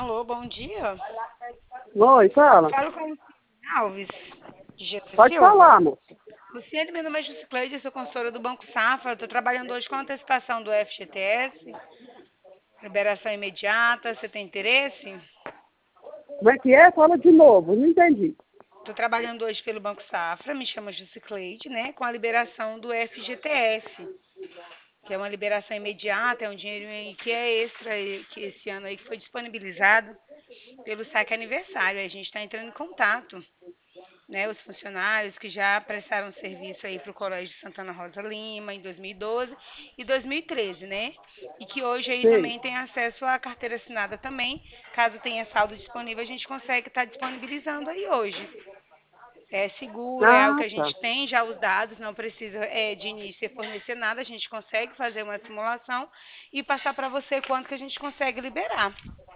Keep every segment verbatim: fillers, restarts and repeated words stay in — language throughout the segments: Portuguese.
Alô, bom dia. Oi, fala. Falo com o Alves de Jesus Pode Silva. falar, moço. Luciane, meu nome é Juscleide, sou consultora do Banco Safra. Estou trabalhando hoje com antecipação do F G T S, liberação imediata. Você tem interesse? Como é que é? Fala de novo, não entendi. Estou trabalhando hoje pelo Banco Safra, me chamo Juscleide, né, com a liberação do F G T S, que é uma liberação imediata, é um dinheiro aí que é extra, e que esse ano aí que foi disponibilizado pelo saque aniversário. A gente está entrando em contato, né, os funcionários que já prestaram serviço aí para o Colégio Santana Rosa Lima em dois mil e doze e dois mil e treze, né? E que hoje aí Sei. também tem acesso à carteira assinada também. Caso tenha saldo disponível, a gente consegue estar disponibilizando aí hoje. É seguro, é algo Ah, que a tá. gente tem já os dados, não precisa é, de início fornecer nada, a gente consegue fazer uma simulação e passar para você quanto que a gente consegue liberar.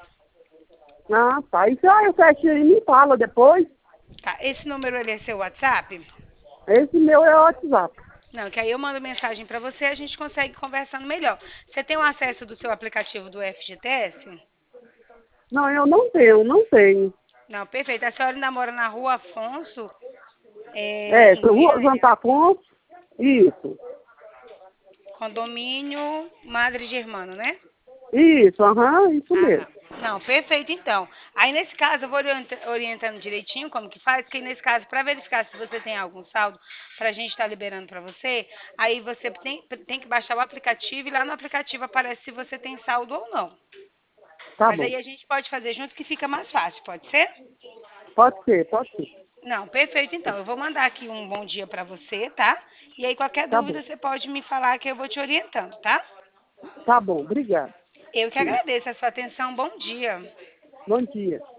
Ah, tá. E se ah, eu fecho aí, me fala depois. Tá? Esse número ele é seu WhatsApp? Esse meu é o WhatsApp. Não, que aí eu mando mensagem para você e a gente consegue conversando melhor. Você tem o acesso do seu aplicativo do F G T S? Não, eu não tenho, não tenho. Não, perfeito. A senhora ainda mora na rua Afonso, é, É, em Rua Goiânia, Santa Afonso. Isso. condomínio Madre Germano, né? Isso, aham, isso Ah, mesmo. tá. Não, perfeito então. Aí nesse caso eu vou orienta- orientando direitinho como que faz, porque nesse caso, para verificar se você tem algum saldo para a gente estar liberando para você, aí você tem, tem que baixar o aplicativo e lá no aplicativo aparece se você tem saldo ou não. Tá Mas bom. aí a gente pode fazer junto que fica mais fácil, pode ser? Pode ser, pode ser. Não, perfeito então. Eu vou mandar aqui um bom dia para você, tá? E aí qualquer Tá bom. dúvida você pode me falar que eu vou te orientando, tá? Tá bom, obrigado. Eu que Sim. agradeço a sua atenção. Bom dia. Bom dia.